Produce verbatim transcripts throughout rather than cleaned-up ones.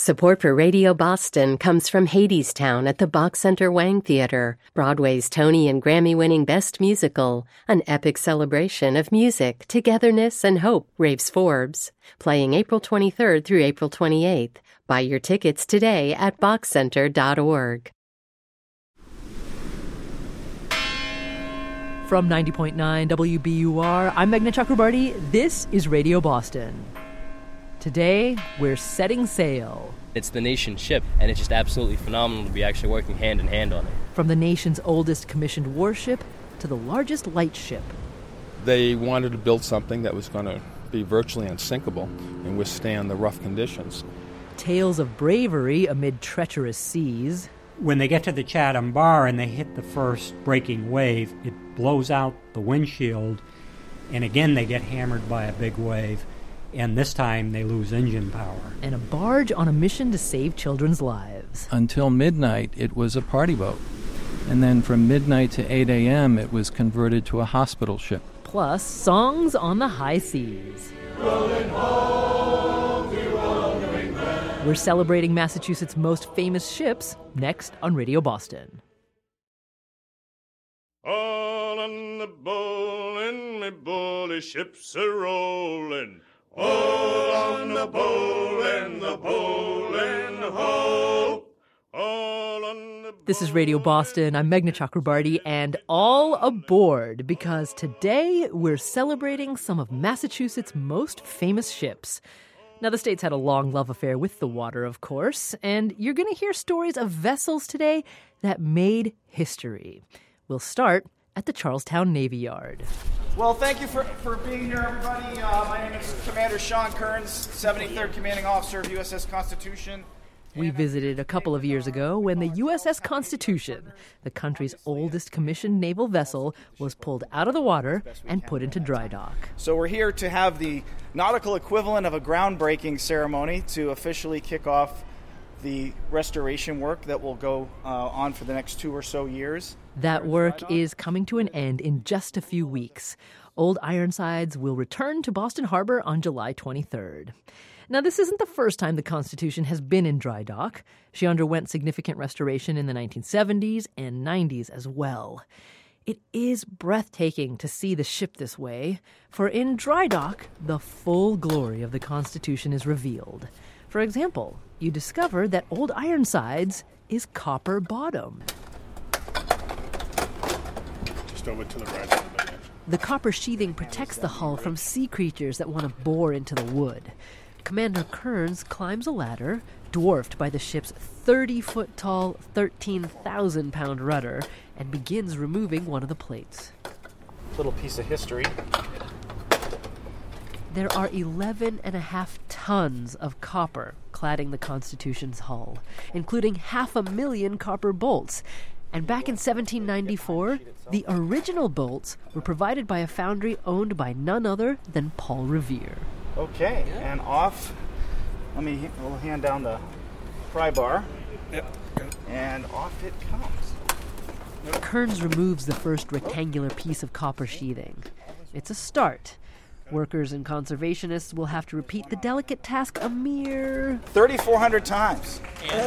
Support for Radio Boston comes from Hadestown at the Bach Center Wang Theater, Broadway's Tony and Grammy-winning Best Musical, an epic celebration of music, togetherness, and hope, raves Forbes. Playing April twenty-third through April twenty-eighth. Buy your tickets today at bach center dot org. From ninety point nine W B U R, I'm Meghna Chakrabarty. This is Radio Boston. Today, we're setting sail. It's the nation's ship, and it's just absolutely phenomenal to be actually working hand in hand on it. From the nation's oldest commissioned warship to the largest light ship. They wanted to build something that was going to be virtually unsinkable and withstand the rough conditions. Tales of bravery amid treacherous seas. When they get to the Chatham Bar and they hit the first breaking wave, it blows out the windshield, and again they get hammered by a big wave. And this time they lose engine power. And a barge on a mission to save children's lives. Until midnight, it was a party boat. And then from midnight to eight a.m., it was converted to a hospital ship. Plus, songs on the high seas. Rolling home, we roll New England. We're celebrating Massachusetts' most famous ships next on Radio Boston. All on the bowling, my bully ships are rolling. All on the bowling, the bowling ho. All on the This is Radio Boston. I'm Meghna Chakrabarty, and all aboard, because today we're celebrating some of Massachusetts' most famous ships. Now, the state's had a long love affair with the water, of course, and you're going to hear stories of vessels today that made history. We'll start at the Charlestown Navy Yard. Well, thank you for, for being here, everybody. Uh, my name is Commander Sean Kearns, seventy-third Commanding Officer of U S S Constitution. We visited a couple of years ago when the U S S Constitution, the country's oldest commissioned naval vessel, was pulled out of the water and put into dry dock. So we're here to have the nautical equivalent of a groundbreaking ceremony to officially kick off the restoration work that will go uh, on for the next two or so years. That work is coming to an end in just a few weeks. Old Ironsides will return to Boston Harbor on July twenty-third. Now, this isn't the first time the Constitution has been in dry dock. She underwent significant restoration in the nineteen seventies and nineties as well. It is breathtaking to see the ship this way, for in dry dock, the full glory of the Constitution is revealed. For example, you discover that Old Ironsides is copper bottom. Just over to the right. The copper sheathing protects the hull from sea creatures that want to bore into the wood. Commander Kearns climbs a ladder, dwarfed by the ship's thirty-foot-tall, thirteen thousand pound rudder, and begins removing one of the plates. Little piece of history. There are eleven and a half tons of copper cladding the Constitution's hull, including half a million copper bolts. And back in seventeen ninety-four, the original bolts were provided by a foundry owned by none other than Paul Revere. Okay, and off. Let me we'll hand down the pry bar. Yep. And off it comes. Kearns removes the first rectangular piece of copper sheathing. It's a start. Workers and conservationists will have to repeat the delicate task a mere thirty-four hundred times.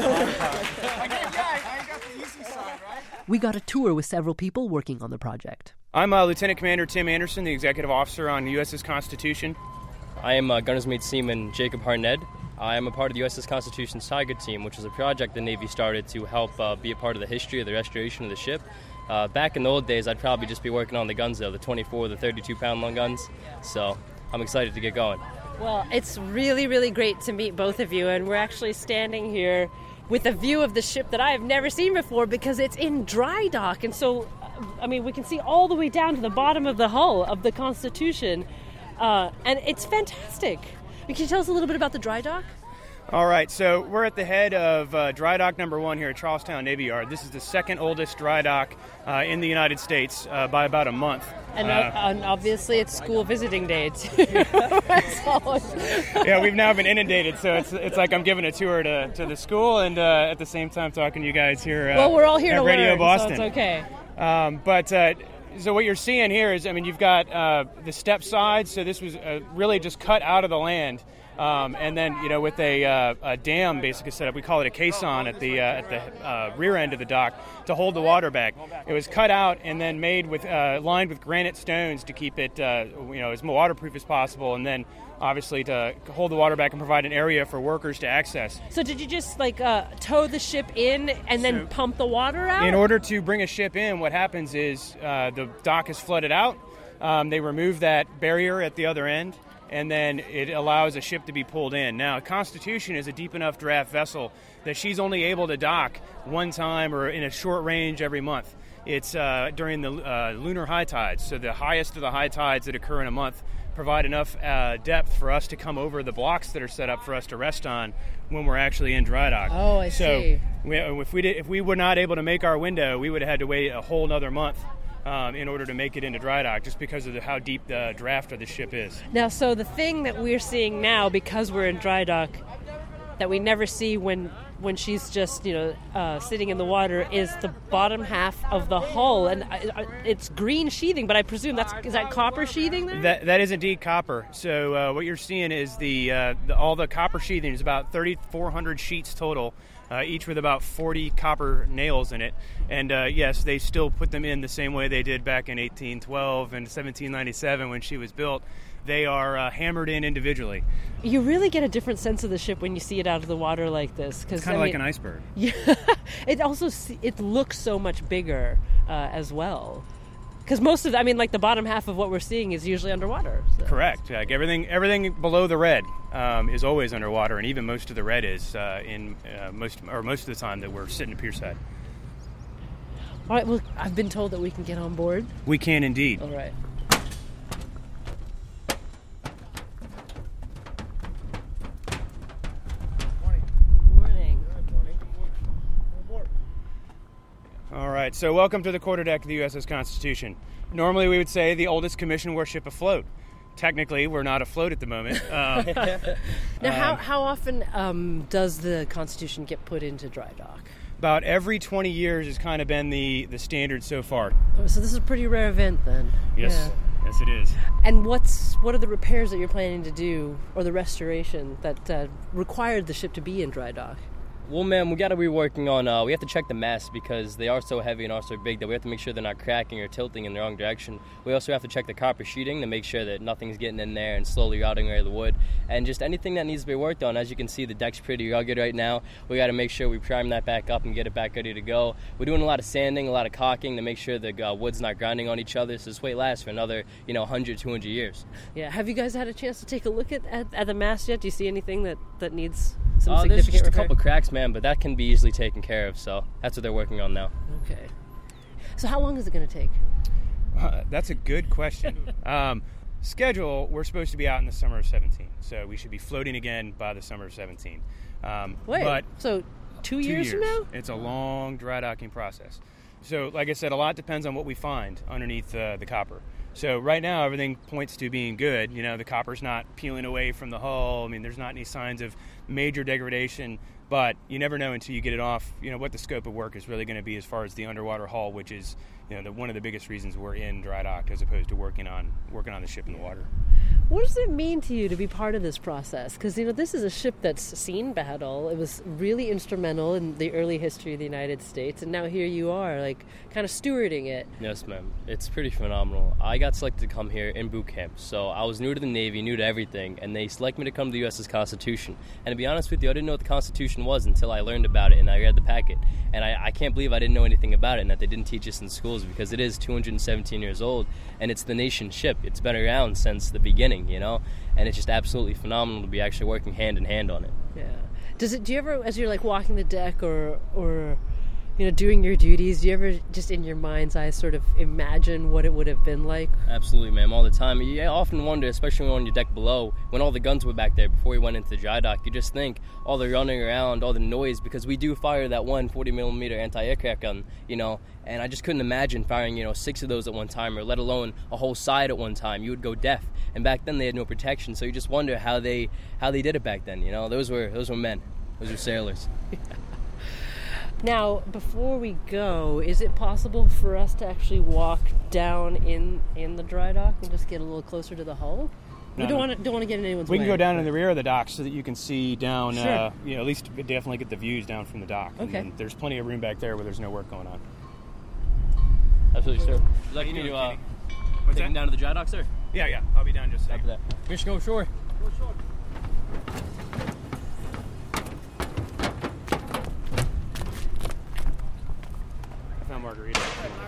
We got a tour with several people working on the project. I'm uh, Lieutenant Commander Tim Anderson, the Executive Officer on U S S Constitution. I am uh, Gunner's Mate Seaman Jacob Harned. I am a part of the U S S Constitution's Tiger Team, which is a project the Navy started to help uh, be a part of the history of the restoration of the ship. Uh, back in the old days, I'd probably just be working on the guns, though, the twenty-four, the thirty-two pound long guns. So I'm excited to get going. Well, it's really, really great to meet both of you, and we're actually standing here with a view of the ship that I have never seen before because it's in dry dock. And so, I mean, we can see all the way down to the bottom of the hull of the Constitution, uh, and it's fantastic. Can you tell us a little bit about the dry dock? All right, so we're at the head of uh, dry dock number one here at Charlestown Navy Yard. This is the second oldest dry dock uh, in the United States uh, by about a month. And, uh, and obviously it's school visiting day, too. Yeah, we've now been inundated, so it's it's like I'm giving a tour to, to the school and uh, at the same time talking to you guys here uh, well, we're all here at to Radio learn, Boston. So it's okay. Um, but uh, so what you're seeing here is, I mean, you've got uh, the step side, so this was uh, really just cut out of the land. Um, and then, you know, with a, uh, a dam basically set up, we call it a caisson at the uh, at the uh, rear end of the dock to hold the water back. It was cut out and then made with uh, lined with granite stones to keep it, uh, you know, as waterproof as possible, and then obviously to hold the water back and provide an area for workers to access. So did you just like uh, tow the ship in and then So, pump the water out? In order to bring a ship in, what happens is uh, the dock is flooded out. Um, they remove that barrier at the other end, and then it allows a ship to be pulled in. Now, Constitution is a deep enough draft vessel that she's only able to dock one time or in a short range every month. It's uh, during the uh, lunar high tides, so the highest of the high tides that occur in a month provide enough uh, depth for us to come over the blocks that are set up for us to rest on when we're actually in dry dock. Oh, I so see. We, if we did, if we were not able to make our window, we would have had to wait a whole another month um, in order to make it into dry dock, just because of the, how deep the draft of the ship is. Now, so the thing that we're seeing now, because we're in dry dock, that we never see when when she's just, you know, uh, sitting in the water, is the bottom half of the hull, and uh, it's green sheathing. But I presume that's is that copper sheathing there? That that is indeed copper. So uh, what you're seeing is the, uh, the all the copper sheathing is about thirty-four hundred sheets total, uh, each with about forty copper nails in it. And uh, yes, they still put them in the same way they did back in eighteen twelve and seventeen ninety-seven when she was built. They are uh, hammered in individually. You really get a different sense of the ship when you see it out of the water like this. It's kind of like an iceberg. Yeah, it also it looks so much bigger uh, as well. Because most of, I mean, like the bottom half of what we're seeing is usually underwater. So. Correct. Like everything, everything below the red um, is always underwater, and even most of the red is uh, in uh, most or most of the time that we're sitting at pierside. All right. Well, I've been told that we can get on board. We can indeed. All right. All right, so welcome to the quarterdeck of the U S S Constitution. Normally we would say the oldest commission war ship afloat. Technically, we're not afloat at the moment. Um, now, how, um, how often um, does the Constitution get put into dry dock? About every twenty years has kind of been the, the standard so far. Oh, so this is a pretty rare event then. Yes, Yeah. yes it is. And what's what are the repairs that you're planning to do, or the restoration that uh, required the ship to be in dry dock? Well, man, we got to be working on, uh, we have to check the masts because they are so heavy and are so big that we have to make sure they're not cracking or tilting in the wrong direction. We also have to check the copper sheeting to make sure that nothing's getting in there and slowly rotting away the wood. And just anything that needs to be worked on. As you can see, the deck's pretty rugged right now. We got to make sure we prime that back up and get it back ready to go. We're doing a lot of sanding, a lot of caulking to make sure the uh, wood's not grinding on each other, so this weight lasts for another, you know, one hundred, two hundred years. Yeah. Have you guys had a chance to take a look at, at, at the mast yet? Do you see anything that, that needs some uh, significant There's just repair? a couple cracks, man, but that can be easily taken care of, so that's what they're working on now. Okay. So how long is it going to take? Uh, that's a good question. um, schedule, we're supposed to be out in the summer of seventeen, so we should be floating again by the summer of seventeen. Um, Wait, but so two, two years, years from now? It's a long dry docking process. So, like I said, a lot depends on what we find underneath uh, the copper. So right now, everything points to being good. You know, the copper's not peeling away from the hull. I mean, there's not any signs of major degradation, but you never know until you get it off, you know, what the scope of work is really going to be as far as the underwater hull, which is, you know, the, one of the biggest reasons we're in dry dock as opposed to working on working on the ship in the water. What does it mean to you to be part of this process? Because, you know, this is a ship that's seen battle. It was really instrumental in the early history of the United States, and now here you are, like, kind of stewarding it. Yes, ma'am. It's pretty phenomenal. I got selected to come here in boot camp, so I was new to the Navy, new to everything, and they selected me to come to the U S S Constitution. And to be honest with you, I didn't know what the Constitution was until I learned about it and I read the packet. And I, I can't believe I didn't know anything about it and that they didn't teach us in schools, because it is two hundred seventeen years old, and it's the nation's ship. It's been around since the beginning, you know, and it's just absolutely phenomenal to be actually working hand in hand on it. Yeah. Does it? Do you ever, as you're like walking the deck or or you know doing your duties, do you ever just in your mind's eye sort of imagine what it would have been like? Absolutely, ma'am, all the time. You often wonder, especially when on your deck below, when all the guns were back there before we went into the dry dock, you just think all the running around, all the noise, because we do fire that one forty millimeter anti-aircraft gun, you know, and I just couldn't imagine firing, you know, six of those at one time, or let alone a whole side at one time. You would go deaf, and back then they had no protection, so you just wonder how they how they did it back then, you know. Those were those were men, those were sailors. Now, before we go, is it possible for us to actually walk down in, in the dry dock and just get a little closer to the hull? We don't want to don't want to get in anyone's We way. can go down in the rear of the dock so that you can see down. Sure. Uh, you know, at least definitely get the views down from the dock. Okay. And there's plenty of room back there where there's no work going on. Absolutely, sir. Would you like me to uh, take him down to the dry dock, sir? Yeah, yeah. I'll be down just a second. After that. We're just go ashore. Go ashore. I found Margarita.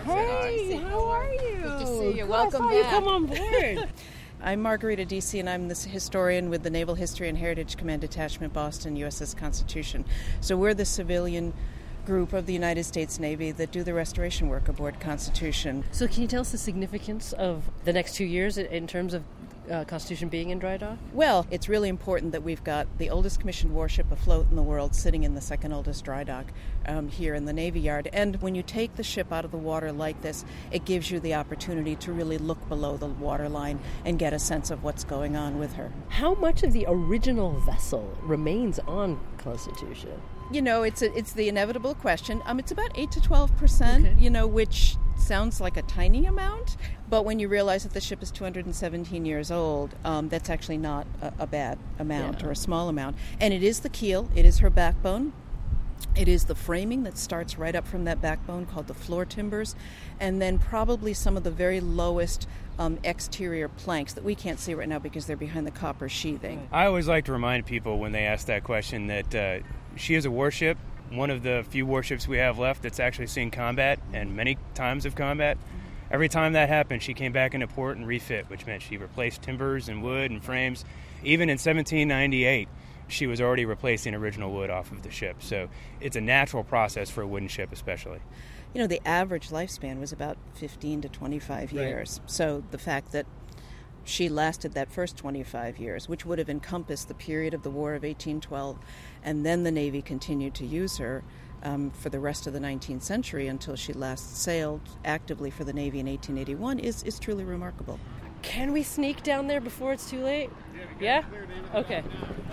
Hey, how are you? Good to see you. Good, Welcome I saw you back. come on board. I'm Margarita Deasy, and I'm the historian with the Naval History and Heritage Command Detachment, Boston, U S S Constitution. So we're the civilian group of the United States Navy that do the restoration work aboard Constitution. So can you tell us the significance of the next two years in- in terms of uh, Constitution being in dry dock? Well, it's really important that we've got the oldest commissioned warship afloat in the world sitting in the second oldest dry dock um, here in the Navy Yard. And when you take the ship out of the water like this, it gives you the opportunity to really look below the waterline and get a sense of what's going on with her. How much of the original vessel remains on Constitution? You know, it's a, it's the inevitable question. Um, it's about eight to twelve percent, Okay. you know, which sounds like a tiny amount. But when you realize that the ship is two hundred seventeen years old, um, that's actually not a, a bad amount Yeah. or a small amount. And it is the keel. It is her backbone. It is the framing that starts right up from that backbone called the floor timbers. And then probably some of the very lowest um, exterior planks that we can't see right now because they're behind the copper sheathing. I always like to remind people when they ask that question that uh, she is a warship, one of the few warships we have left that's actually seen combat and many times of combat. Every time that happened, she came back into port and refit, which meant she replaced timbers and wood and frames. Even in seventeen ninety-eight, she was already replacing original wood off of the ship. So it's a natural process for a wooden ship especially. You know, the average lifespan was about fifteen to twenty-five Right. years. So the fact that she lasted that first twenty-five years, which would have encompassed the period of the War of eighteen twelve, and then the Navy continued to use her um, for the rest of the nineteenth century until she last sailed actively for the Navy in eighteen eighty-one, is, is truly remarkable. Can we sneak down there before it's too late? Yeah? Okay.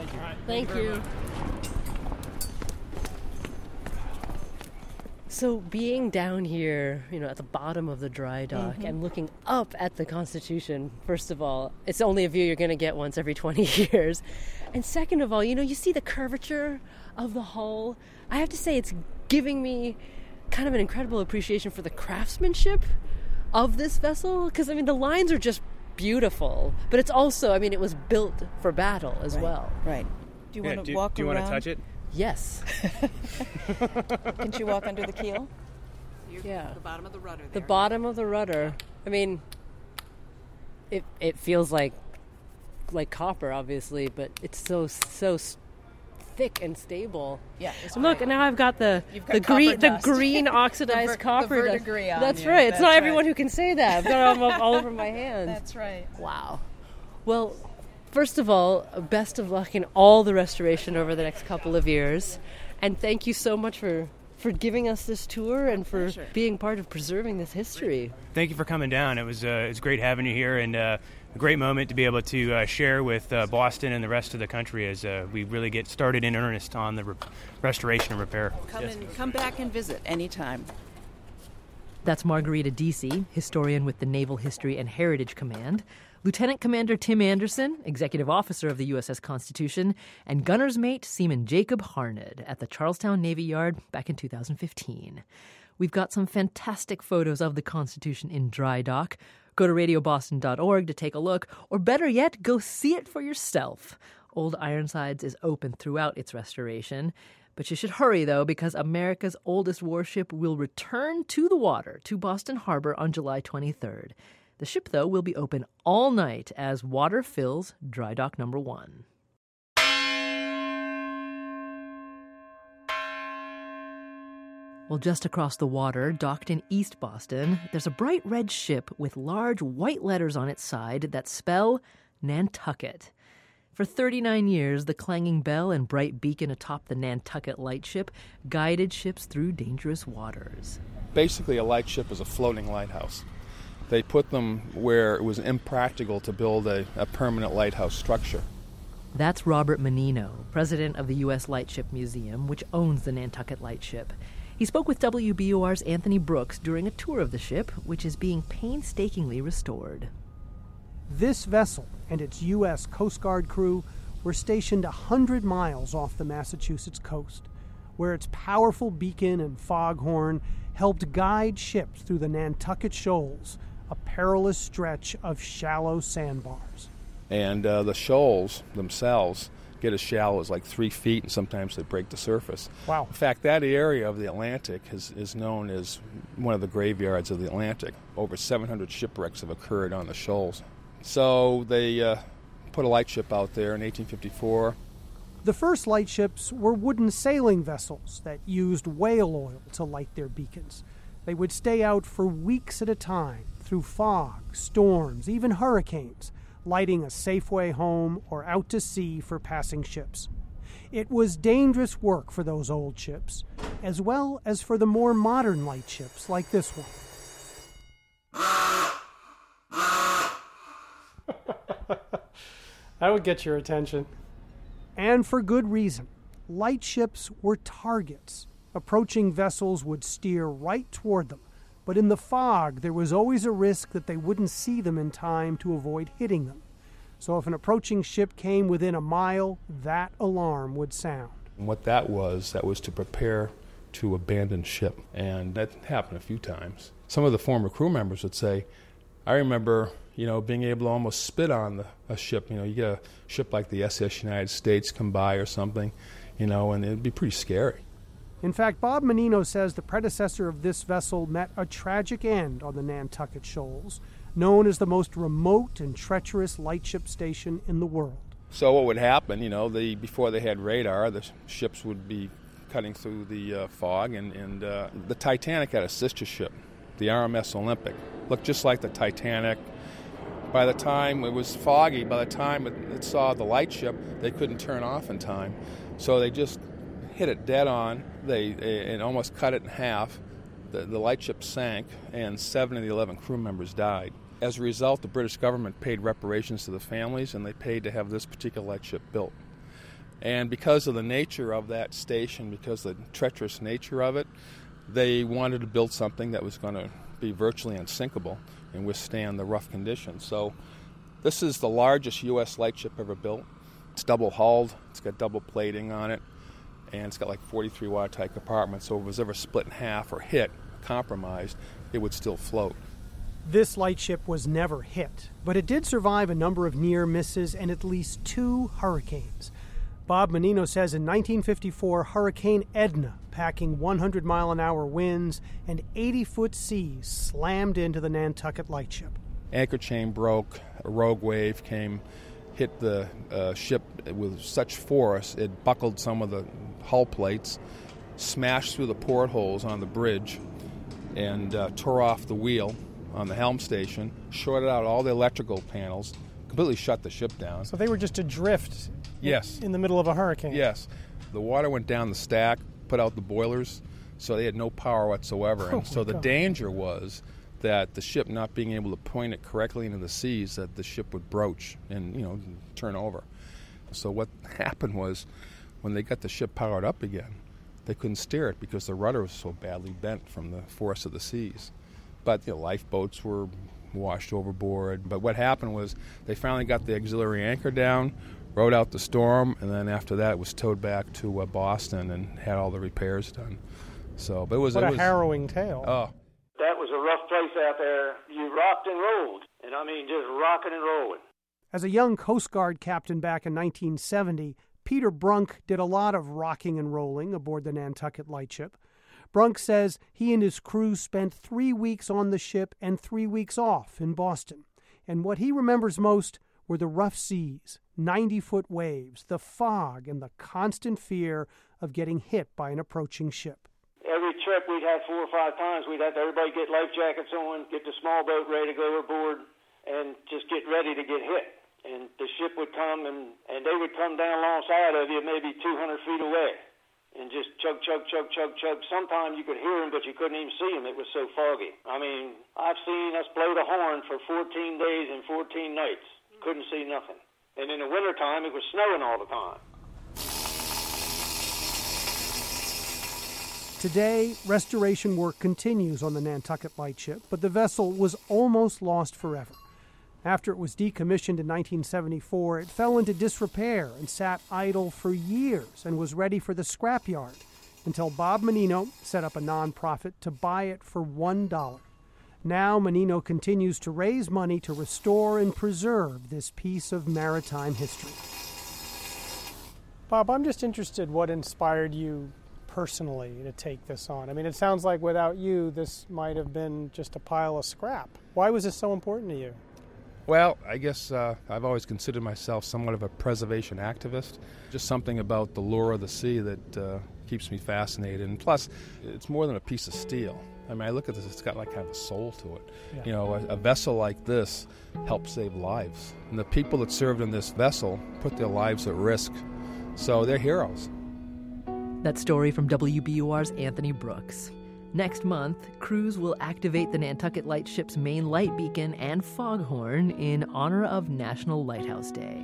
Thank you. So being down here, you know, at the bottom of the dry dock Mhm. and looking up at the Constitution, first of all, it's only a view you're going to get once every twenty years. And second of all, you know, you see the curvature of the hull. I have to say it's giving me kind of an incredible appreciation for the craftsmanship of this vessel, because, I mean, the lines are just beautiful, but it's also, I mean, it was built for battle as Right, well. Right. Do you Yeah, want to do, walk do you around? want to touch it? Yes. Can she walk under the keel? Yeah. The bottom of the rudder The bottom of the rudder. I mean, it it feels like like copper, obviously, but it's so so s- thick and stable. Yeah. it's And look, great. now I've got the You've got the copper green the dust. green oxidized The ver- the copper dust. verdigris on That's you. right. It's That's not right. everyone who can say that. I've got it all, all over my hands. That's right. Wow. Well, first of all, best of luck in all the restoration over the next couple of years. And thank you so much for, for giving us this tour and for pleasure. being part of preserving this history. Thank you for coming down. It was uh, it was great having you here, and uh, a great moment to be able to uh, share with uh, Boston and the rest of the country as uh, we really get started in earnest on the re- restoration and repair. Come, and, come back and visit anytime. That's Margarita Deasy, historian with the Naval History and Heritage Command, Lieutenant Commander Tim Anderson, Executive Officer of the U S S Constitution, and gunner's mate Seaman Jacob Harned at the Charlestown Navy Yard back in two thousand fifteen. We've got some fantastic photos of the Constitution in dry dock. Go to radio boston dot org to take a look, or better yet, go see it for yourself. Old Ironsides is open throughout its restoration. But you should hurry, though, because America's oldest warship will return to the water, to Boston Harbor, on July twenty-third. The ship, though, will be open all night as water fills dry dock number one. Well, just across the water, docked in East Boston, there's a bright red ship with large white letters on its side that spell Nantucket. For thirty-nine years, the clanging bell and bright beacon atop the Nantucket lightship guided ships through dangerous waters. Basically, a lightship is a floating lighthouse. They put them where it was impractical to build a, a permanent lighthouse structure. That's Robert Menino, president of the U S Lightship Museum, which owns the Nantucket Lightship. He spoke with W B O R's Anthony Brooks during a tour of the ship, which is being painstakingly restored. This vessel and its U S Coast Guard crew were stationed one hundred miles off the Massachusetts coast, where its powerful beacon and foghorn helped guide ships through the Nantucket Shoals, a perilous stretch of shallow sandbars. And uh, the shoals themselves get as shallow as like three feet, and sometimes they break the surface. Wow. In fact, that area of the Atlantic is, is known as one of the graveyards of the Atlantic. Over seven hundred shipwrecks have occurred on the shoals. So they uh, put a lightship out there in eighteen fifty-four. The first lightships were wooden sailing vessels that used whale oil to light their beacons. They would stay out for weeks at a time through fog, storms, even hurricanes, lighting a safe way home or out to sea for passing ships. It was dangerous work for those old ships, as well as for the more modern lightships like this one. That would get your attention. And for good reason. Lightships were targets. Approaching vessels would steer right toward them, but in the fog there was always a risk that they wouldn't see them in time to avoid hitting them. So if an approaching ship came within a mile, that alarm would sound. And what that was, that was to prepare to abandon ship, and that happened a few times. Some of the former crew members would say, I remember, you know, being able to almost spit on the, a ship. You know, you get a ship like the S S United States come by or something, you know, and it'd be pretty scary. In fact, Bob Menino says the predecessor of this vessel met a tragic end on the Nantucket Shoals, known as the most remote and treacherous lightship station in the world. So what would happen, you know, the, before they had radar, the ships would be cutting through the uh, fog, and, and uh, the Titanic had a sister ship, the R M S Olympic. Looked just like the Titanic. By the time it was foggy, by the time it, it saw the lightship, they couldn't turn off in time. So they just hit it dead on. They, they and almost cut it in half. The, the lightship sank, and seven of the eleven crew members died. As a result, the British government paid reparations to the families, and they paid to have this particular lightship built. And because of the nature of that station, because of the treacherous nature of it, they wanted to build something that was going to be virtually unsinkable and withstand the rough conditions. So this is the largest U S lightship ever built. It's double-hulled, it's got double plating on it, and it's got like forty-three watertight compartments, so if it was ever split in half or hit, compromised, it would still float. This lightship was never hit, but it did survive a number of near misses and at least two hurricanes. Bob Menino says in nineteen fifty-four, Hurricane Edna, packing one hundred mile an hour winds and eighty foot seas, slammed into the Nantucket lightship. Anchor chain broke, a rogue wave came, hit the uh, ship with such force it buckled some of the hull plates, smashed through the portholes on the bridge, and uh, tore off the wheel on the helm station, shorted out all the electrical panels, completely shut the ship down. So they were just adrift. Yes. In the middle of a hurricane. Yes. The water went down the stack, put out the boilers, so they had no power whatsoever. And oh so the God. danger was that the ship not being able to point it correctly into the seas, that the ship would broach and, you know, turn over. So what happened was, when they got the ship powered up again, they couldn't steer it because the rudder was so badly bent from the force of the seas. But the you know, lifeboats were washed overboard. But what happened was they finally got the auxiliary anchor down, rode out the storm, and then after that it was towed back to uh, Boston and had all the repairs done. So, but it was what it a was, harrowing tale. Oh, that was a rough place out there. You rocked and rolled, and I mean just rocking and rolling. As a young Coast Guard captain back in nineteen seventy, Peter Brunk did a lot of rocking and rolling aboard the Nantucket lightship. Brunk says he and his crew spent three weeks on the ship and three weeks off in Boston. And what he remembers most were the rough seas, ninety-foot waves, the fog, and the constant fear of getting hit by an approaching ship. Every trip we'd have four or five times, we'd have everybody get life jackets on, get the small boat ready to go overboard, and just get ready to get hit. And the ship would come, and, and they would come down alongside of you maybe two hundred feet away. And just chug, chug, chug, chug, chug. Sometimes you could hear them, but you couldn't even see them. It was so foggy. I mean, I've seen us blow the horn for fourteen days and fourteen nights. Couldn't see nothing. And in the wintertime, it was snowing all the time. Today, restoration work continues on the Nantucket lightship, but the vessel was almost lost forever. After it was decommissioned in nineteen seventy-four, it fell into disrepair and sat idle for years and was ready for the scrapyard until Bob Menino set up a nonprofit to buy it for one dollar. Now Menino continues to raise money to restore and preserve this piece of maritime history. Bob, I'm just interested what inspired you personally to take this on. I mean, it sounds like without you, this might have been just a pile of scrap. Why was this so important to you? Well, I guess uh, I've always considered myself somewhat of a preservation activist. Just something about the lure of the sea that uh, keeps me fascinated. And plus, it's more than a piece of steel. I mean, I look at this, it's got like kind of a soul to it. Yeah. You know, a, a vessel like this helps save lives. And the people that served in this vessel put their lives at risk. So they're heroes. That story from W B U R's Anthony Brooks. Next month, crews will activate the Nantucket Lightship's main light beacon and foghorn in honor of National Lighthouse Day.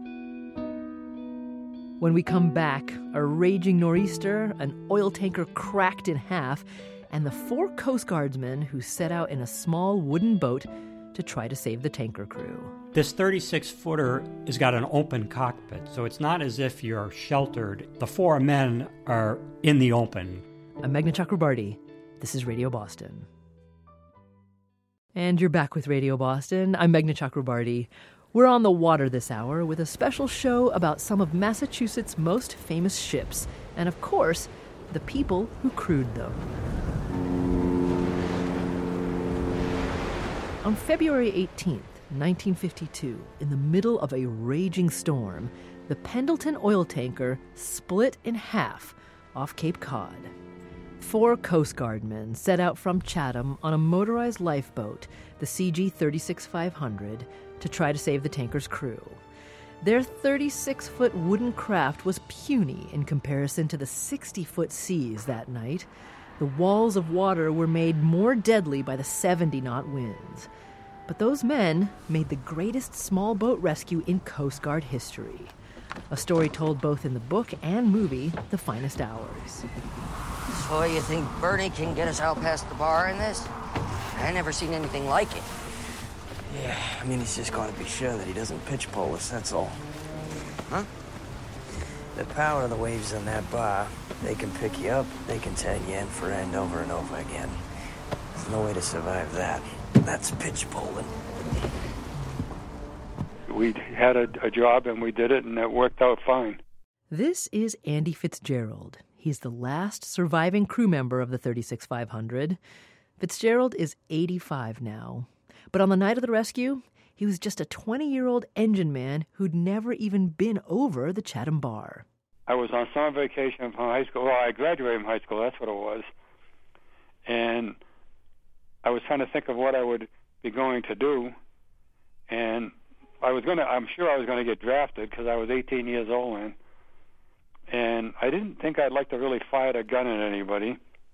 When we come back, a raging nor'easter, an oil tanker cracked in half, and the four Coast Guardsmen who set out in a small wooden boat to try to save the tanker crew. This thirty-six footer has got an open cockpit, so it's not as if you're sheltered. The four men are in the open. I'm Meghna Chakrabarti. This is Radio Boston. And you're back with Radio Boston. I'm Meghna Chakrabarti. We're on the water this hour with a special show about some of Massachusetts' most famous ships, and of course, the people who crewed them. On February eighteenth, nineteen fifty-two, in the middle of a raging storm, the Pendleton oil tanker split in half off Cape Cod. Four Coast Guardmen set out from Chatham on a motorized lifeboat, the C G thirty-six five hundred, to try to save the tanker's crew. Their thirty-six foot wooden craft was puny in comparison to the sixty foot seas that night. The walls of water were made more deadly by the seventy knot winds. But those men made the greatest small boat rescue in Coast Guard history. A story told both in the book and movie, The Finest Hours. So you think Bernie can get us out past the bar in this? I never seen anything like it. Yeah, I mean, he's just got to be sure that he doesn't pitch pole us, that's all. Huh? The power of the waves on that bar, they can pick you up, they can tag you end for end over and over again. There's no way to survive that. That's pitch poling. We had a, a job and we did it, and it worked out fine. This is Andy Fitzgerald. He's the last surviving crew member of the thirty-six five hundred. Fitzgerald is eighty-five now. But on the night of the rescue, he was just a twenty-year-old engine man who'd never even been over the Chatham Bar. I was on summer vacation from high school. Well, I graduated from high school, that's what it was. And I was trying to think of what I would be going to do. And I was going to, I'm sure I was going to get drafted because I was eighteen years old then. And I didn't think I'd like to really fire a gun at anybody.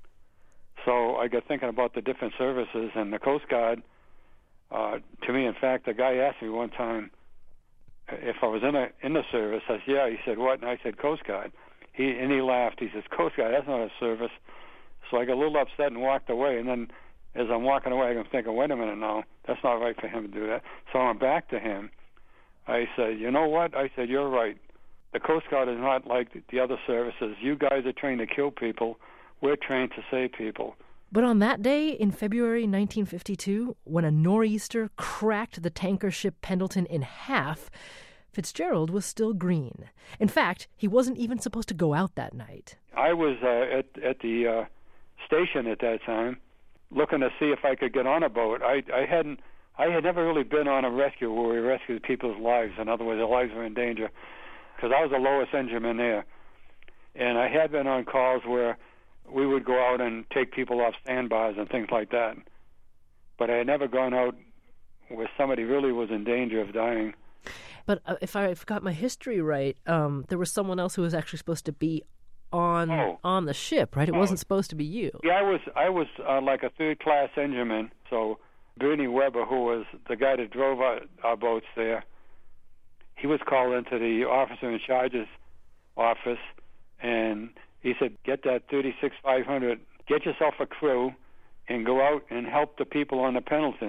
So I got thinking about the different services, and the Coast Guard, uh, to me, in fact, the guy asked me one time if I was in a in the service. I said, yeah. He said, what? And I said, Coast Guard. He And he laughed. He says, Coast Guard, that's not a service. So I got a little upset and walked away. And then as I'm walking away, I'm thinking, wait a minute now, that's not right for him to do that. So I went back to him. I said, you know what? I said, you're right. The Coast Guard is not like the other services. You guys are trained to kill people. We're trained to save people. But on that day in February nineteen fifty-two, when a nor'easter cracked the tanker ship Pendleton in half, Fitzgerald was still green. In fact, he wasn't even supposed to go out that night. I was uh, at, at the uh, station at that time looking to see if I could get on a boat. I, I hadn't. I had never really been on a rescue where we rescued people's lives. In other words, their lives were in danger, because I was the lowest engineman there. And I had been on calls where we would go out and take people off sandbars and things like that. But I had never gone out where somebody really was in danger of dying. But uh, if I got my history right, um, there was someone else who was actually supposed to be on oh. on the ship, right? It oh. wasn't supposed to be you. Yeah, I was I was uh, like a third-class engineman. So Bernie Weber, who was the guy that drove our, our boats there, he was called into the officer in charge's office, and he said, get that thirty-six five hundred, get yourself a crew, and go out and help the people on the Pendleton.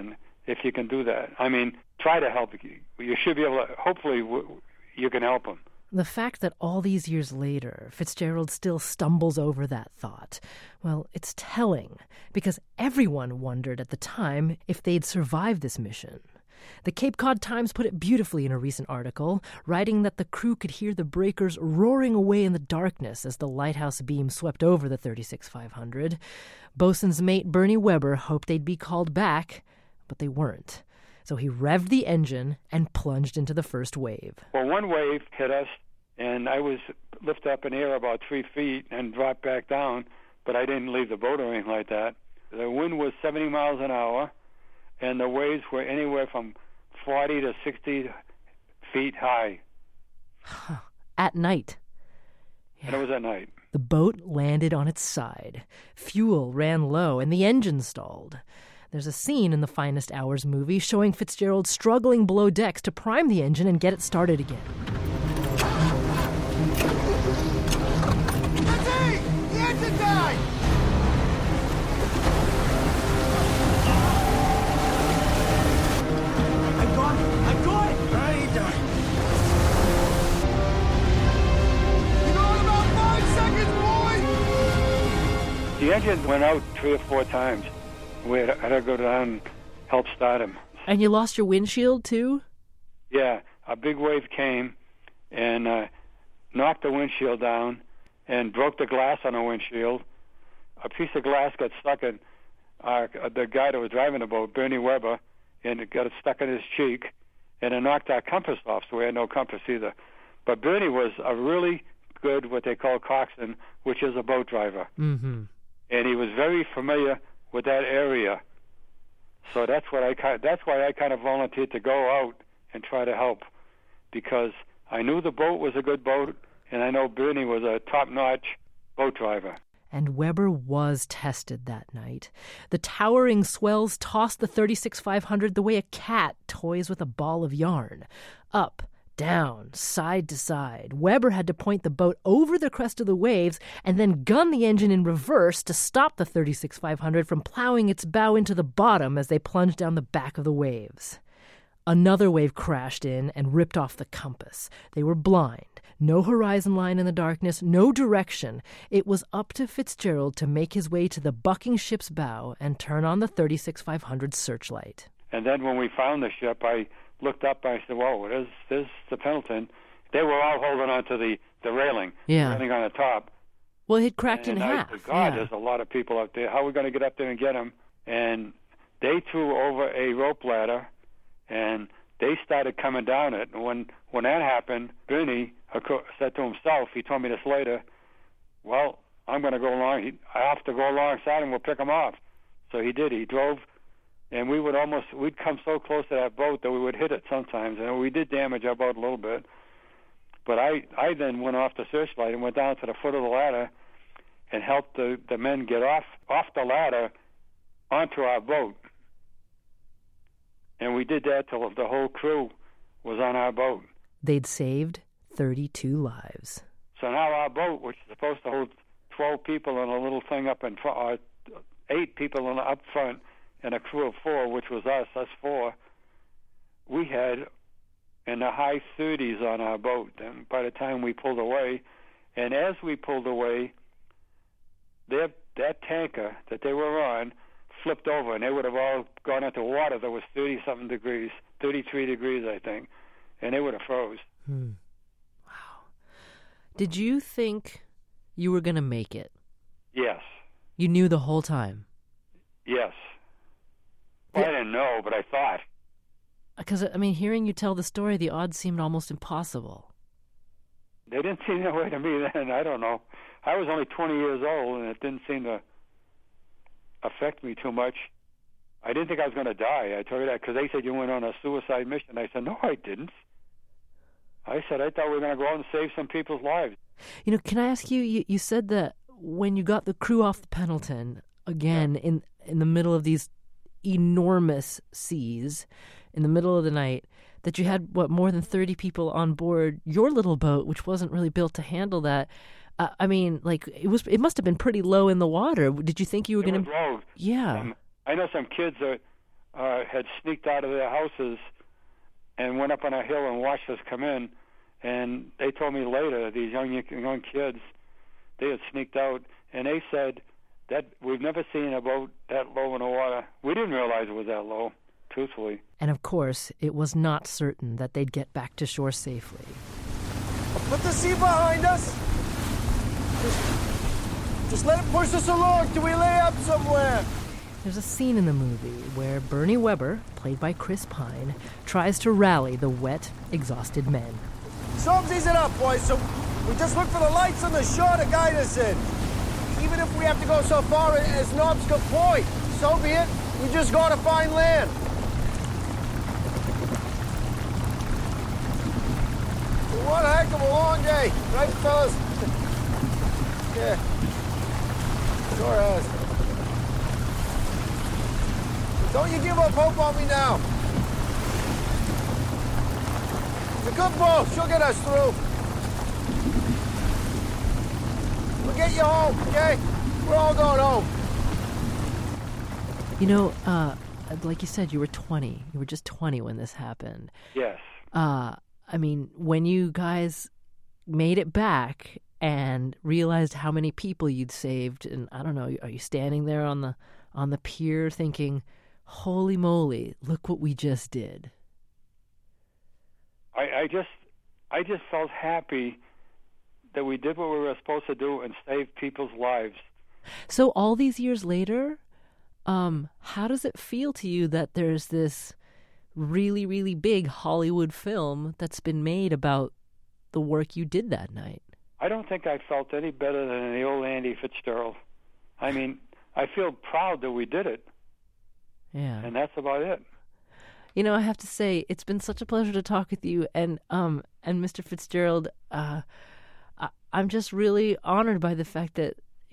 if you can do that. I mean, try to help. You should be able to, hopefully you can help them. The fact that all these years later, Fitzgerald still stumbles over that thought, well, it's telling, because everyone wondered at the time if they'd survive this mission. The Cape Cod Times put it beautifully in a recent article, writing that the crew could hear the breakers roaring away in the darkness as the lighthouse beam swept over the thirty-six five hundred. Bosun's mate Bernie Weber hoped they'd be called back, but they weren't. So he revved the engine and plunged into the first wave. Well, one wave hit us, and I was lifted up in the air about three feet and dropped back down, but I didn't leave the boat or anything like that. The wind was seventy miles an hour, and the waves were anywhere from forty to sixty feet high. At night. Yeah. And it was at night. The boat landed on its side. Fuel ran low, and the engine stalled. There's a scene in the Finest Hours movie showing Fitzgerald struggling below decks to prime the engine and get it started again. Lindsay! The engine died! I got it! I got it! I ain't dying. You got about five seconds, boy! The engine went out three or four times. We had, had to go down and help start him. And you lost your windshield, too? Yeah. A big wave came and uh, knocked the windshield down and broke the glass on the windshield. A piece of glass got stuck in uh, the guy that was driving the boat, Bernie Weber, and it got stuck in his cheek, and it knocked our compass off, so we had no compass either. But Bernie was a really good, what they call coxswain, which is a boat driver. Mm-hmm. And he was very familiar with that area, so that's what I that's why I kind of volunteered to go out and try to help, because I knew the boat was a good boat, and I know Bernie was a top-notch boat driver. And Weber was tested that night. The towering swells tossed the thirty-six five hundred the way a cat toys with a ball of yarn. Up, down, side to side. Weber had to point the boat over the crest of the waves and then gun the engine in reverse to stop the thirty-six five hundred from plowing its bow into the bottom as they plunged down the back of the waves. Another wave crashed in and ripped off the compass. They were blind. No horizon line in the darkness, no direction. It was up to Fitzgerald to make his way to the bucking ship's bow and turn on the thirty-six five hundred searchlight. And then when we found the ship, I looked up and I said, whoa, there's, there's the Pendleton. They were all holding on to the, the railing, yeah. railing on the top. Well, it cracked and in I half. said, God, yeah. there's a lot of people up there. How are we going to get up there and get them? And they threw over a rope ladder, and they started coming down it. And when, when that happened, Bernie said to himself, he told me this later, well, I'm going to go along. He, I have to go alongside and we'll pick him off. So he did. He drove, and we would almost, we'd come so close to that boat that we would hit it sometimes. And we did damage our boat a little bit. But I, I then went off the searchlight and went down to the foot of the ladder and helped the, the men get off, off the ladder onto our boat. And we did that till the whole crew was on our boat. They'd saved thirty-two lives. So now our boat, which is supposed to hold twelve people and a little thing up in front, uh, eight people in, up front, and a crew of four, which was us, us four, we had in the high thirties on our boat. And by the time we pulled away, and as we pulled away, their, that tanker that they were on flipped over, and they would have all gone into water that was thirty-something degrees, thirty-three degrees, I think, and they would have froze. Hmm. Wow. Did you think you were going to make it? Yes. You knew the whole time? Yes. Well, yeah. I didn't know, but I thought. Because, I mean, hearing you tell the story, the odds seemed almost impossible. They didn't seem that way to me then. I don't know. I was only twenty years old, and it didn't seem to affect me too much. I didn't think I was going to die. I told you that because they said you went on a suicide mission. I said, no, I didn't. I said, I thought we were going to go out and save some people's lives. You know, can I ask you, you, you said that when you got the crew off the Pendleton, again, yeah. in, in the middle of these enormous seas, in the middle of the night, that you had, what, more than thirty people on board your little boat, which wasn't really built to handle that. Uh, I mean, like, it was. It must have been pretty low in the water. Did you think you were going to... Yeah. Um, I know some kids are, uh, had sneaked out of their houses and went up on a hill and watched us come in. And they told me later, these young young kids, they had sneaked out, and they said that we've never seen a boat that low in the water. We didn't realize it was that low, truthfully. And of course, it was not certain that they'd get back to shore safely. Put the sea behind us. Just, just let it push us along till we lay up somewhere. There's a scene in the movie where Bernie Weber, played by Chris Pine, tries to rally the wet, exhausted men. Storm's easing up, boys, so we just look for the lights on the shore to guide us in. Even if we have to go so far as Knobscote Point, so be it. We just gotta find land. What a heck of a long day, right, fellas? Yeah, sure has. Don't you give up hope on me now. It's a good boat. She'll get us through. We'll get you home, okay? We're all going home. You know, uh, like you said, you were twenty. You were just twenty when this happened. Yes. Uh, I mean, when you guys made it back and realized how many people you'd saved, and I don't know, are you standing there on the on the pier thinking, holy moly, look what we just did? I, I just I just felt happy that we did what we were supposed to do and save people's lives. So all these years later, um, how does it feel to you that there's this really, really big Hollywood film that's been made about the work you did that night? I don't think I felt any better than the old Andy Fitzgerald. I mean, I feel proud that we did it. Yeah. And that's about it. You know, I have to say, it's been such a pleasure to talk with you. And um, and Mister Fitzgerald, uh, I, I'm just really honored by the fact that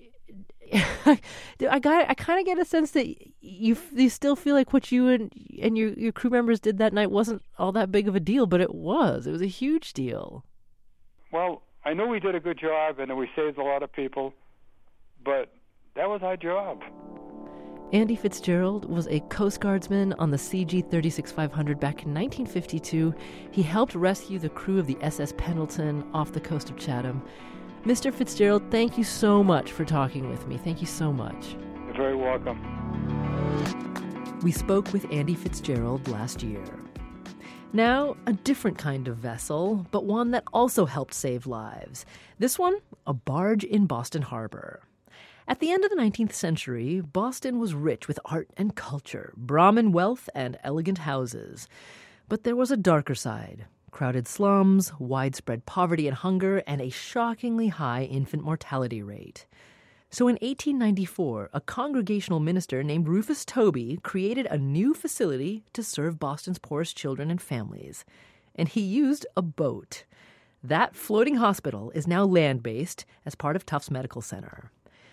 I got. I kind of get a sense that you you still feel like what you and and your your crew members did that night wasn't all that big of a deal, but it was. It was a huge deal. Well, I know we did a good job and we saved a lot of people, but that was our job. Andy Fitzgerald was a Coast Guardsman on the C G thirty-six five hundred back in nineteen fifty-two. He helped rescue the crew of the S S Pendleton off the coast of Chatham. Mister Fitzgerald, thank you so much for talking with me. Thank you so much. You're very welcome. We spoke with Andy Fitzgerald last year. Now, a different kind of vessel, but one that also helped save lives. This one, a barge in Boston Harbor. At the end of the nineteenth century, Boston was rich with art and culture, Brahmin wealth, and elegant houses. But there was a darker side. Crowded slums, widespread poverty and hunger, and a shockingly high infant mortality rate. So in eighteen ninety-four, a congregational minister named Rufus Tobey created a new facility to serve Boston's poorest children and families. And he used a boat. That floating hospital is now land-based as part of Tufts Medical Center.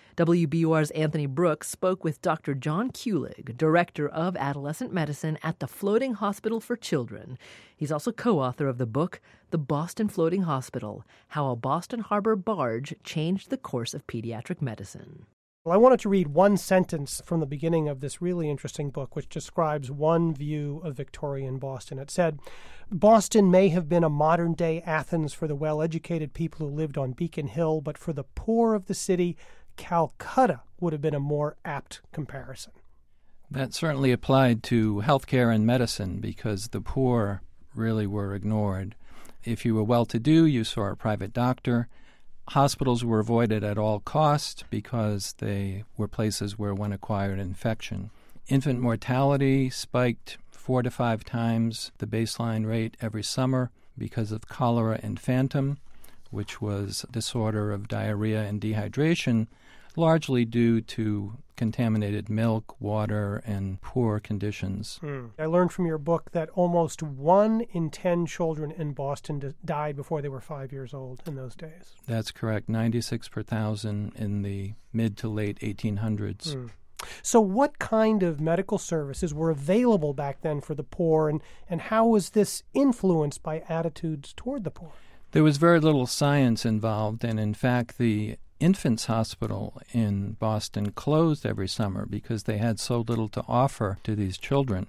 W B U R's Anthony Brooks spoke with Doctor John Kulig, Director of Adolescent Medicine at the Floating Hospital for Children. He's also co-author of the book, The Boston Floating Hospital, How a Boston Harbor Barge Changed the Course of Pediatric Medicine. Well, I wanted to read one sentence from the beginning of this really interesting book, which describes one view of Victorian Boston. It said, Boston may have been a modern-day Athens for the well-educated people who lived on Beacon Hill, but for the poor of the city, Calcutta would have been a more apt comparison. That certainly applied to healthcare and medicine because the poor really were ignored. If you were well-to-do, you saw a private doctor. Hospitals were avoided at all costs because they were places where one acquired infection. Infant mortality spiked four to five times the baseline rate every summer because of cholera infantum, which was a disorder of diarrhea and dehydration, largely due to contaminated milk, water, and poor conditions. Mm. I learned from your book that almost one in ten children in Boston d- died before they were five years old in those days. That's correct, ninety-six per thousand in the mid to late eighteen hundreds. Mm. So what kind of medical services were available back then for the poor, and, and how was this influenced by attitudes toward the poor? There was very little science involved, and in fact, the Infants Hospital in Boston closed every summer because they had so little to offer to these children.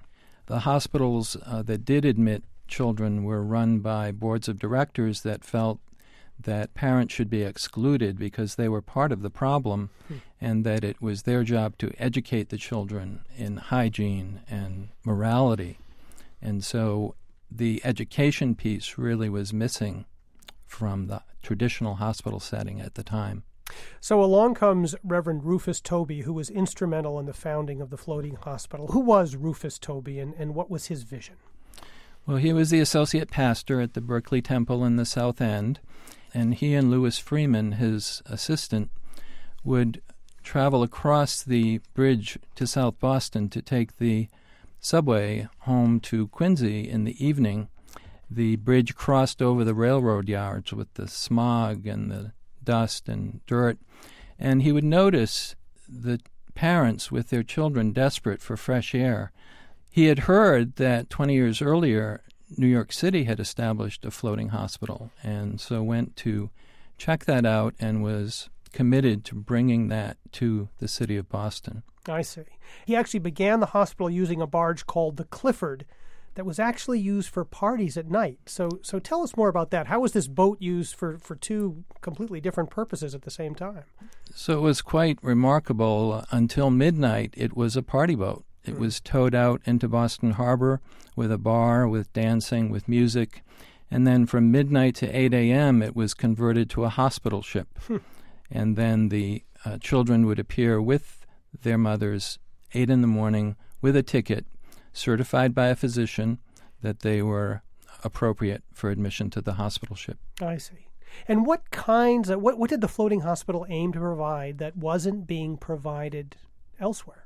The hospitals uh, that did admit children were run by boards of directors that felt that parents should be excluded because they were part of the problem, hmm. and that it was their job to educate the children in hygiene and morality. And so the education piece really was missing from the traditional hospital setting at the time. So along comes Reverend Rufus Tobey, who was instrumental in the founding of the floating hospital. Who was Rufus Tobey, and, and what was his vision? Well, he was the associate pastor at the Berkeley Temple in the South End, and he and Lewis Freeman, his assistant, would travel across the bridge to South Boston to take the subway home to Quincy in the evening. The bridge crossed over the railroad yards with the smog and the dust and dirt, and he would notice the parents with their children desperate for fresh air. He had heard that twenty years earlier, New York City had established a floating hospital, and so went to check that out and was committed to bringing that to the city of Boston. I see. He actually began the hospital using a barge called the Clifford that was actually used for parties at night. So so tell us more about that. How was this boat used for, for two completely different purposes at the same time? So it was quite remarkable. Until midnight, it was a party boat. It mm. was towed out into Boston Harbor with a bar, with dancing, with music. And then from midnight to eight a.m., it was converted to a hospital ship. Hmm. And then the uh, children would appear with their mothers, eight in the morning, with a ticket, certified by a physician that they were appropriate for admission to the hospital ship. I see. And what kinds of, what, what did the floating hospital aim to provide that wasn't being provided elsewhere?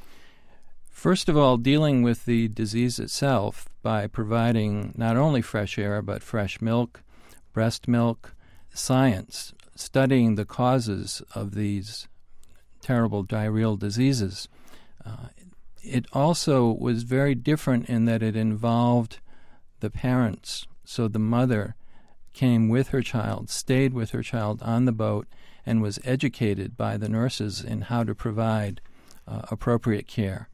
First of all, dealing with the disease itself by providing not only fresh air, but fresh milk, breast milk, science, studying the causes of these terrible diarrheal diseases. Uh, It also was very different in that it involved the parents. So the mother came with her child, stayed with her child on the boat, and was educated by the nurses in how to provide uh, appropriate care.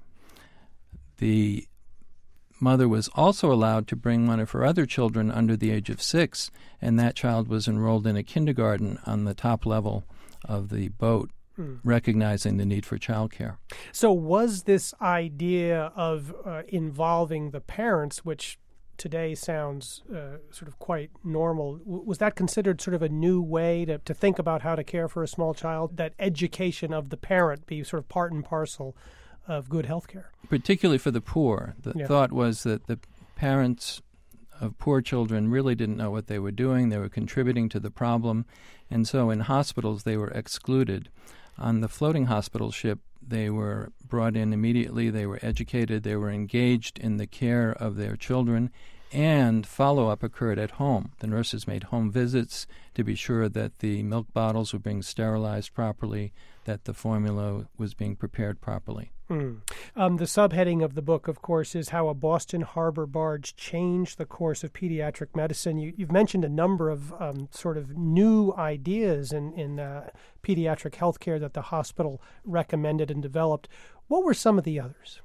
The mother was also allowed to bring one of her other children under the age of six, and that child was enrolled in a kindergarten on the top level of the boat, recognizing the need for childcare. So was this idea of uh, involving the parents, which today sounds uh, sort of quite normal, w- was that considered sort of a new way to, to think about how to care for a small child, that education of the parent be sort of part and parcel of good health care? Particularly for the poor. The yeah. thought was that the parents of poor children really didn't know what they were doing. They were contributing to the problem, and so in hospitals they were excluded. On the floating hospital ship, they were brought in immediately, they were educated, they were engaged in the care of their children, and follow-up occurred at home. The nurses made home visits to be sure that the milk bottles were being sterilized properly, that the formula was being prepared properly. Mm. Um, the subheading of the book, of course, is How a Boston Harbor Barge Changed the Course of Pediatric Medicine. You, you've mentioned a number of um, sort of new ideas in, in uh, pediatric health care that the hospital recommended and developed. What were some of the others?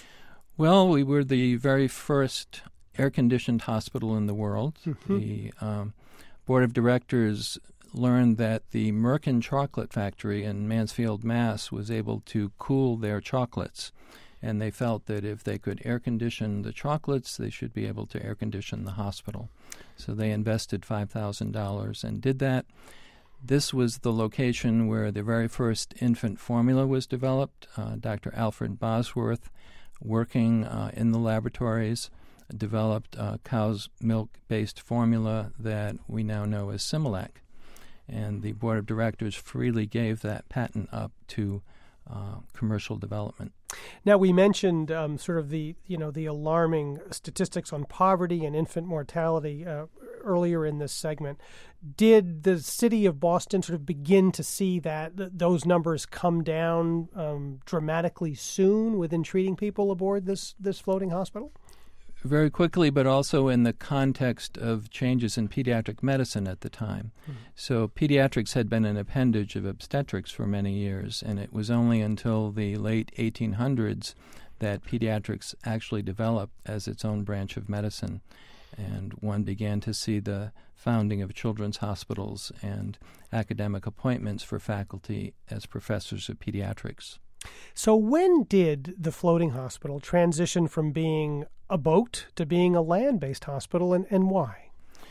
Well, we were the very first air-conditioned hospital in the world. Mm-hmm. The um, board of directors learned that the Merkin chocolate factory in Mansfield, Mass. was able to cool their chocolates, and they felt that if they could air-condition the chocolates, they should be able to air-condition the hospital. So they invested five thousand dollars and did that. This was the location where the very first infant formula was developed. Uh, Doctor Alfred Bosworth, working uh, in the laboratories, developed a cow's milk-based formula that we now know as Similac. And the board of directors freely gave that patent up to uh, commercial development. Now, we mentioned um, sort of the, you know, the alarming statistics on poverty and infant mortality uh, earlier in this segment. Did the city of Boston sort of begin to see that th- those numbers come down um, dramatically soon within treating people aboard this, this floating hospital? Very quickly, but also in the context of changes in pediatric medicine at the time. Mm. So pediatrics had been an appendage of obstetrics for many years, and it was only until the late eighteen hundreds that pediatrics actually developed as its own branch of medicine. And one began to see the founding of children's hospitals and academic appointments for faculty as professors of pediatrics. So when did the floating hospital transition from being a boat to being a land-based hospital, and, and why?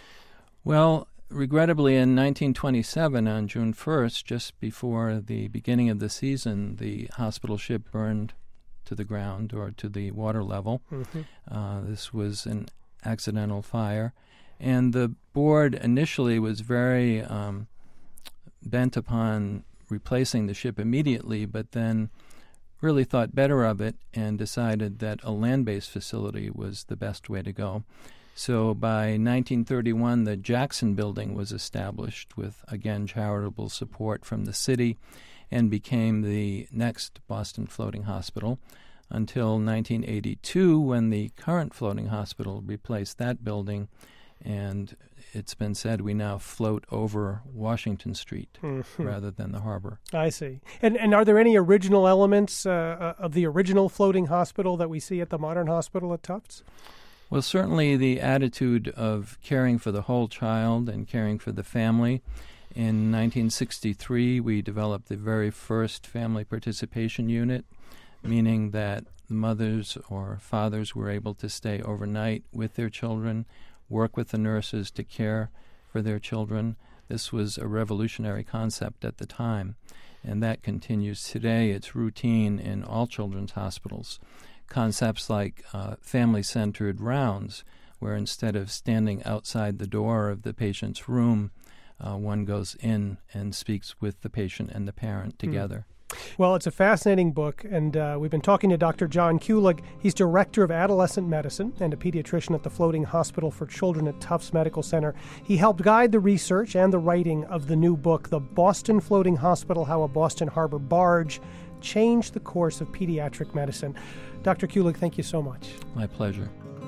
Well, regrettably, in nineteen twenty-seven, on June first, just before the beginning of the season, the hospital ship burned to the ground or to the water level. Mm-hmm. Uh, this was an accidental fire. And the board initially was very um, bent upon replacing the ship immediately, but then really thought better of it and decided that a land-based facility was the best way to go. So by nineteen thirty-one, the Jackson Building was established with, again, charitable support from the city and became the next Boston Floating Hospital until nineteen eighty-two, when the current floating hospital replaced that building, and it's been said we now float over Washington Street mm-hmm. rather than the harbor. I see. And and are there any original elements uh, of the original floating hospital that we see at the modern hospital at Tufts? Well, certainly the attitude of caring for the whole child and caring for the family. In nineteen sixty-three, we developed the very first family participation unit, meaning that mothers or fathers were able to stay overnight with their children, work with the nurses to care for their children. This was a revolutionary concept at the time, and that continues today. It's routine in all children's hospitals. Concepts like uh, family-centered rounds, where instead of standing outside the door of the patient's room, uh, one goes in and speaks with the patient and the parent together. Mm. Well, it's a fascinating book, and uh, we've been talking to Doctor John Kulig. He's Director of Adolescent Medicine and a pediatrician at the Floating Hospital for Children at Tufts Medical Center. He helped guide the research and the writing of the new book, The Boston Floating Hospital, How a Boston Harbor Barge Changed the Course of Pediatric Medicine. Doctor Kulig, thank you so much. My pleasure.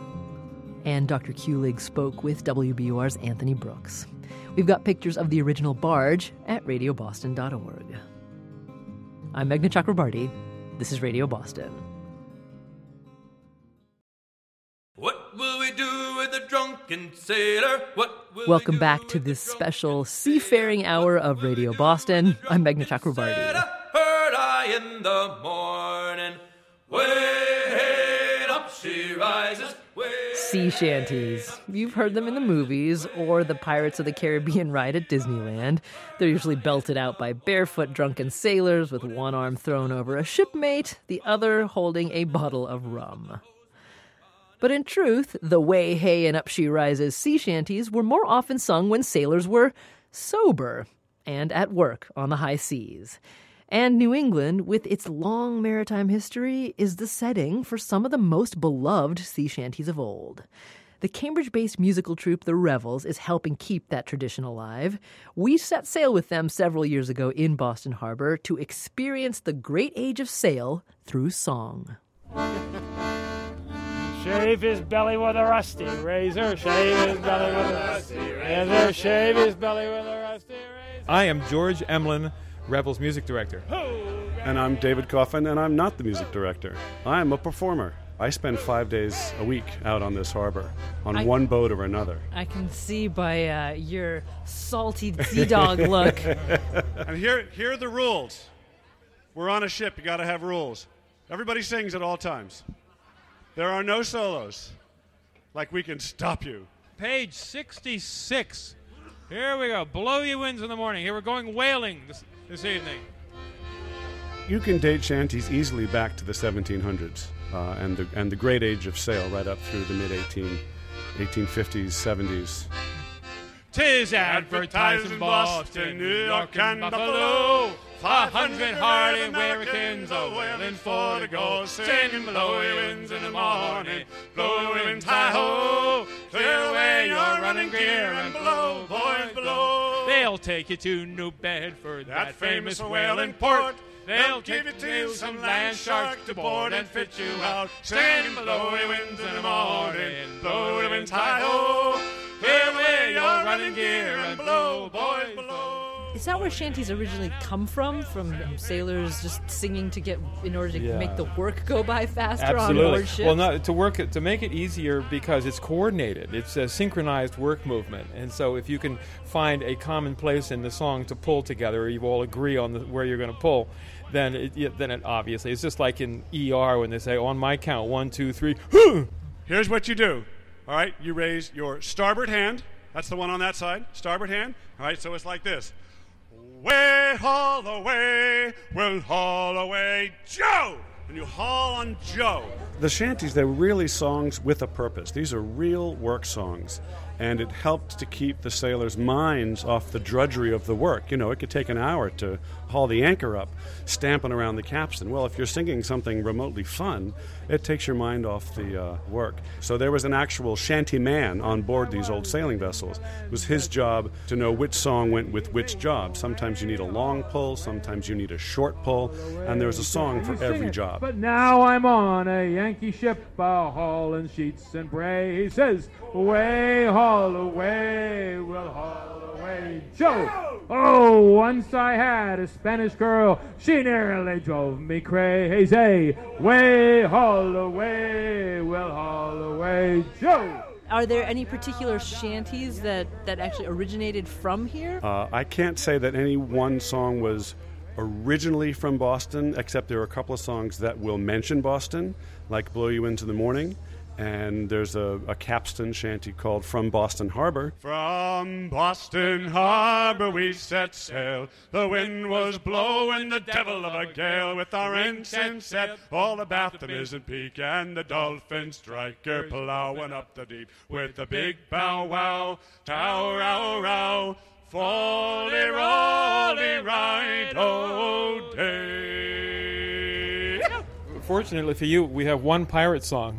And Doctor Kulig spoke with W B U R's Anthony Brooks. We've got pictures of the original barge at radio boston dot org. I'm Meghna Chakrabarti. This is Radio Boston. What will we do with a drunken sailor? What will Welcome back to this special seafaring hour of Radio Boston. I'm Meghna Chakrabarti. Heard I in the morning, way up she rises. Sea shanties. You've heard them in the movies or the Pirates of the Caribbean ride at Disneyland. They're usually belted out by barefoot drunken sailors with one arm thrown over a shipmate, the other holding a bottle of rum. But in truth, the way, hey, and up she rises sea shanties were more often sung when sailors were sober and at work on the high seas. And New England, with its long maritime history, is the setting for some of the most beloved sea shanties of old. The Cambridge-based musical troupe The Revels is helping keep that tradition alive. We set sail with them several years ago in Boston Harbor to experience the great age of sail through song. Shave his belly with a rusty razor, shave his belly with a rusty razor, shave his belly with a rusty razor. I am George Emlin, Rebels music director. And I'm David Coffin, and I'm not the music director. I am a performer. I spend five days a week out on this harbor, on I, one boat or another. I can see by uh, your salty sea dog look. And here, here are the rules. We're on a ship. You got to have rules. Everybody sings at all times. There are no solos. Like we can stop you. Page sixty-six. Here we go. Blow you winds in the morning. Here we're going whaling this, this evening. You can date shanties easily back to the seventeen hundreds uh, and the and the great age of sail right up through the mid eighteen fifties, seventies. Tis advertised in Boston, New York, and Buffalo. Five hundred hardy Americans a whaling for to go, singing blow your winds in the morning, blow your winds hi-ho, clear away your running gear and blow, boys, blow. They'll take you to New Bedford, that, that famous whaling port. They'll give you to some land shark to board and fit you out, singing blow your winds in the morning, blow your winds hi-ho, clear away your running gear and blow, boys, blow. Is that where shanties originally come from? From sailors just singing to get in order to Yeah. make the work go by faster Absolutely. on board ships? Well, not to work it to make it easier because it's coordinated. It's a synchronized work movement, and so if you can find a common place in the song to pull together, or you all agree on the, where you're going to pull, then it, yeah, then it obviously it's just like in E R when they say on my count one, two, three. Here's what you do. All right, you raise your starboard hand. That's the one on that side. Starboard hand. All right, so it's like this. Way haul away, we'll haul away, Joe! And you haul on Joe. The shanties, they're really songs with a purpose. These are real work songs. And it helped to keep the sailors' minds off the drudgery of the work. You know, it could take an hour to haul the anchor up, stamping around the capstan. Well, if you're singing something remotely fun, it takes your mind off the uh, work. So there was an actual shanty man on board these old sailing vessels. It was his job to know which song went with which job. Sometimes you need a long pull, sometimes you need a short pull, and there's a song for every job. But now I'm on a Yankee ship, a hauling sheets and braces. Away, haul away, we'll haul away, Joe! Oh, once I had a Spanish girl, she nearly drove me crazy. Way, haul away, we'll haul away, Joe! Are there any particular shanties that, that actually originated from here? Uh, I can't say that any one song was originally from Boston, except there are a couple of songs that will mention Boston, like Blow You Into the Morning. And there's a, a capstan shanty called From Boston Harbor. From Boston Harbor we set sail. The wind was blowing the devil of a gale. With our ensign set all about the mizzen peak, and the dolphin striker plowing up the deep. With the big bow wow, tow row row, folly rolly right o day. Fortunately for you, we have one pirate song.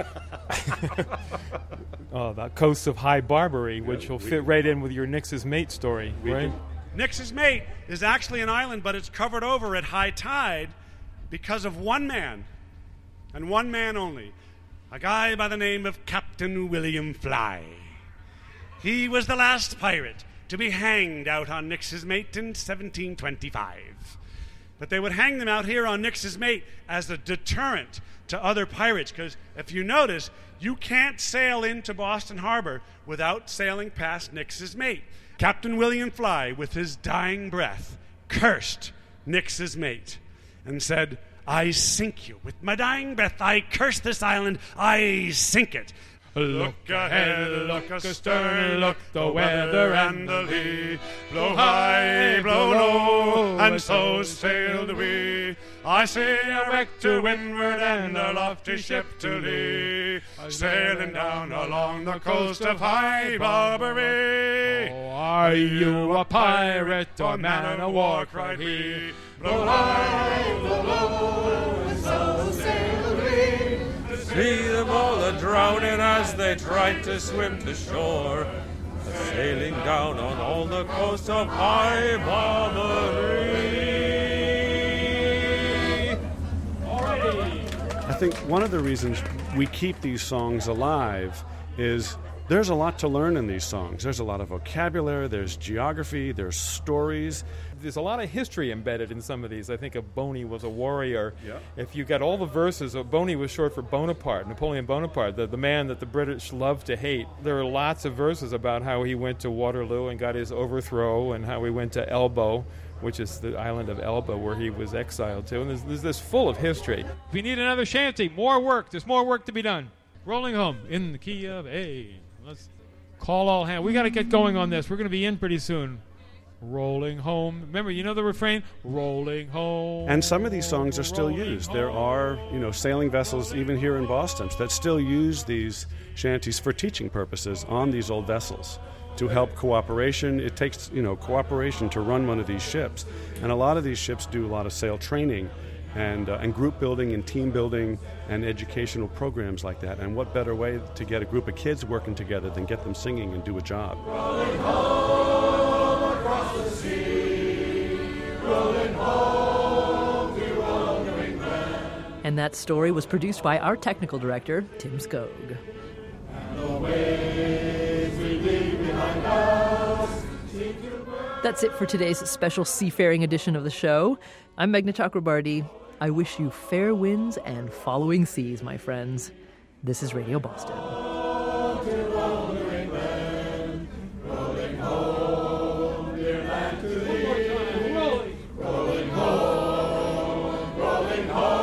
Oh, the coasts of High Barbary, which yeah, will fit right in with your Nix's Mate story, right? Nix's Mate is actually an island, but it's covered over at high tide because of one man, and one man only, a guy by the name of Captain William Fly. He was the last pirate to be hanged out on Nix's Mate in seventeen twenty-five. But they would hang them out here on Nix's Mate as a deterrent to other pirates, because if you notice, you can't sail into Boston Harbor without sailing past Nix's Mate. Captain William Fly, with his dying breath, cursed Nix's Mate and said, I sink you. With my dying breath, I curse this island, I sink it. Look ahead, look astern, look the weather and the lee. Blow high, blow low, and so sailed we. I see a wreck to windward and a lofty ship to lee, sailing down along the coast of High Barbary. Oh, are you a pirate or man of war? Cried he. Blow high, blow low, and so sailed we. See them all a-drowning as they tried to swim to shore, sailing down on all the coast of High Barbary. I think one of the reasons we keep these songs alive is there's a lot to learn in these songs. There's a lot of vocabulary, there's geography, there's stories. There's a lot of history embedded in some of these. I think of Boney was a warrior. Yeah. If you got all the verses, Boney was short for Bonaparte, Napoleon Bonaparte, the, the man that the British loved to hate. There are lots of verses about how he went to Waterloo and got his overthrow, and how he went to Elba, which is the island of Elba where he was exiled to. And there's, there's this full of history. We need another shanty. More work. There's more work to be done. Rolling home in the key of A. Let's call all hands. We got to get going on this. We're going to be in pretty soon. Rolling home. Remember, you know the refrain? Rolling home. And some of these songs are still used. There are, you know, sailing vessels, even here in Boston, that still use these shanties for teaching purposes on these old vessels to help cooperation. It takes, you know, cooperation to run one of these ships. And a lot of these ships do a lot of sail training and, uh, and group building and team building and educational programs like that. And what better way to get a group of kids working together than get them singing and do a job? Rolling home across the sea, rolling home to old New England. And that story was produced by our technical director, Tim Skog. And the waves we leave behind us seem to burn. That's it for today's special seafaring edition of the show. I'm Meghna Chakrabarty. I wish you fair winds and following seas, my friends. This is Radio Boston. Rolling home, rolling home.